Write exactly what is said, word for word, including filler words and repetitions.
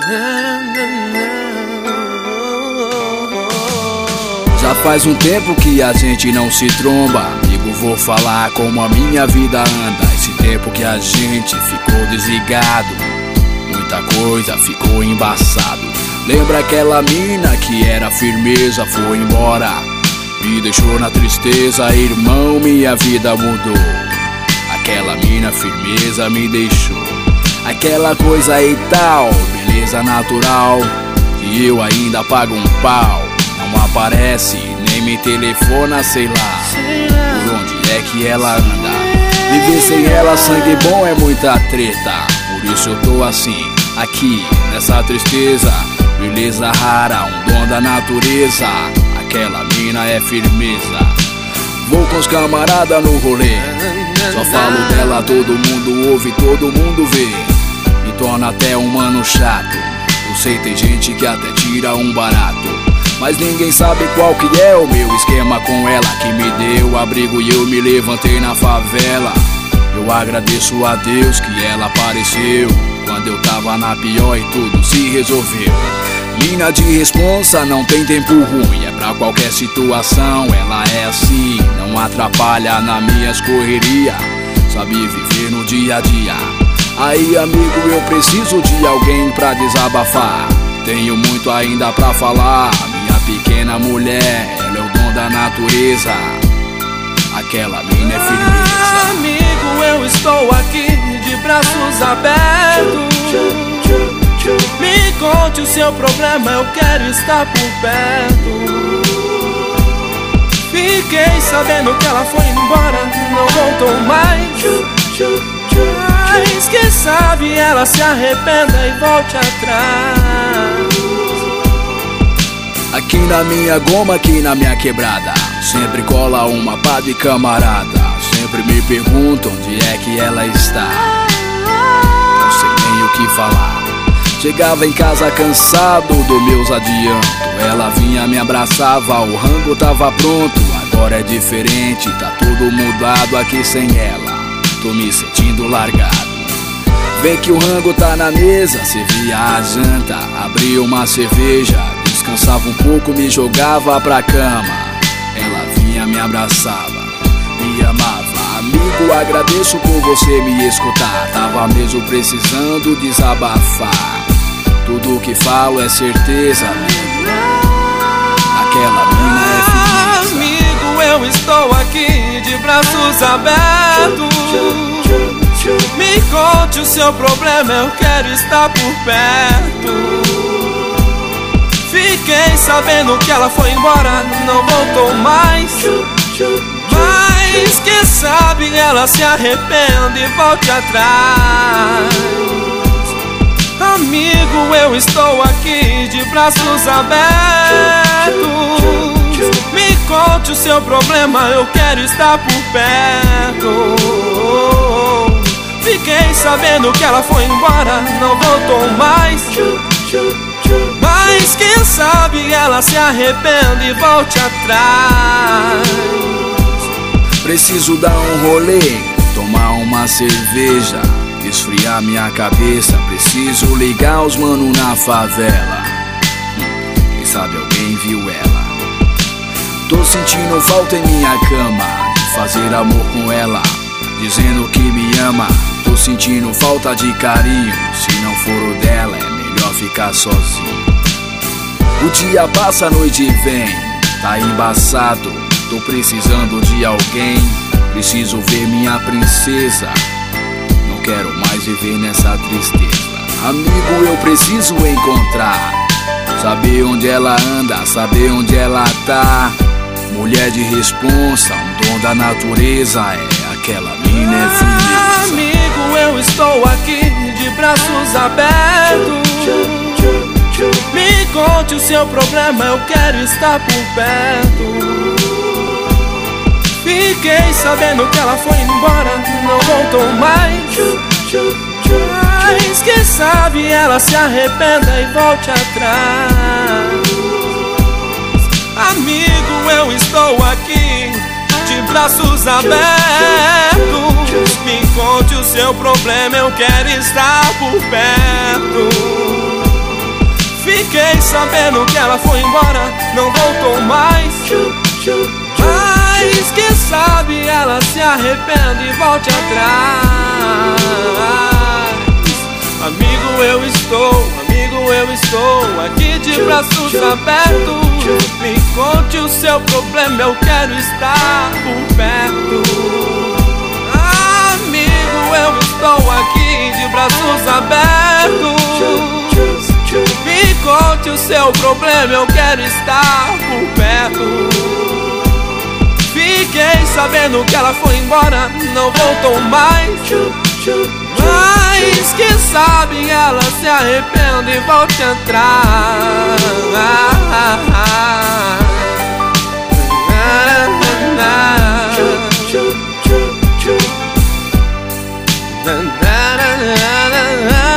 Já faz um tempo que a gente não se tromba, amigo, vou falar como a minha vida anda. Esse tempo que a gente ficou desligado, muita coisa ficou embaçado. Lembra aquela mina que era firmeza, foi embora, me deixou na tristeza, irmão, minha vida mudou. Aquela mina firmeza me deixou, aquela coisa e tal, beleza natural, que eu ainda pago um pau. Não aparece, nem me telefona, sei lá, por onde é que ela anda. Viver sem ela, sangue bom é muita treta, por isso eu tô assim, aqui, nessa tristeza. Beleza rara, um dom da natureza, aquela mina é firmeza. Vou com os camarada no rolê, só falo dela, todo mundo ouve, todo mundo vê. Me torna até um mano chato, eu sei tem gente que até tira um barato, mas ninguém sabe qual que é o meu esquema com ela, que me deu abrigo e eu me levantei na favela. Eu agradeço a Deus que ela apareceu quando eu tava na pior e tudo se resolveu. Mina de responsa, não tem tempo ruim, é pra qualquer situação, ela é assim, não atrapalha nas minhas correrias, sabe viver no dia a dia. Aí amigo, eu preciso de alguém pra desabafar, tenho muito ainda pra falar. Minha pequena mulher, ela é o dom da natureza, aquela mina é firmeza. Amigo, eu estou aqui de braços abertos, me conte o seu problema, eu quero estar por perto. Fiquei sabendo que ela foi embora, não voltou mais, mas quem sabe ela se arrependa e volte atrás. Aqui na minha goma, aqui na minha quebrada, sempre cola uma pá de camarada, sempre me perguntam onde é que ela está, não sei nem o que falar. Chegava em casa cansado dos meus adiantos, ela vinha me abraçava, o rango tava pronto. Agora é diferente, tá tudo mudado aqui sem ela, tô me sentindo largado. Vem que o rango tá na mesa, servia a janta, abria uma cerveja, descansava um pouco, me jogava pra cama. Ela vinha, me abraçava, me amava. Amigo, agradeço por você me escutar, tava mesmo precisando desabafar. Tudo que falo é certeza, amigo, aquela mina é firmeza. Amigo, eu estou aqui de braços abertos, me conte o seu problema, eu quero estar por perto. Fiquei sabendo que ela foi embora, não voltou mais, mas quem sabe ela se arrepende e volte atrás. Amigo, eu estou aqui de braços abertos, me conte o seu problema, eu quero estar por perto. Fiquei sabendo que ela foi embora, não voltou mais, mas quem sabe ela se arrepende e volte atrás. Preciso dar um rolê, tomar uma cerveja, esfriar minha cabeça, preciso ligar os mano na favela. hum, Quem sabe alguém viu ela. Tô sentindo falta em minha cama, de fazer amor com ela, dizendo que me ama. Tô sentindo falta de carinho, se não for o dela é melhor ficar sozinho. O dia passa, a noite vem, tá embaçado, tô precisando de alguém, preciso ver minha princesa, não quero mais viver nessa tristeza. Amigo, eu preciso encontrar, saber onde ela anda, saber onde ela tá. Mulher de responsa, um dom da natureza, é aquela mina é firmeza. Amigo, eu estou aqui de braços abertos, me conte o seu problema, eu quero estar por perto. Fiquei sabendo que ela foi embora, não voltou mais, mas quem sabe ela se arrependa e volte atrás. Amigo, eu estou aqui de braços abertos, me conte o seu problema, eu quero estar por perto. Fiquei sabendo que ela foi embora, não voltou mais. Mas quem sabe ela se arrepende e volte atrás. Amigo, eu estou, amigo, eu estou aqui de braços abertos. Me conte o seu problema, eu quero estar por perto. Amigo, eu estou aqui de braços abertos. Me conte o seu problema, eu quero estar por perto. Fiquei sabendo que ela foi embora, não voltou mais. Mas quem sabe ela se arrepende e volte a entrar. Na, na, na, na, na, na.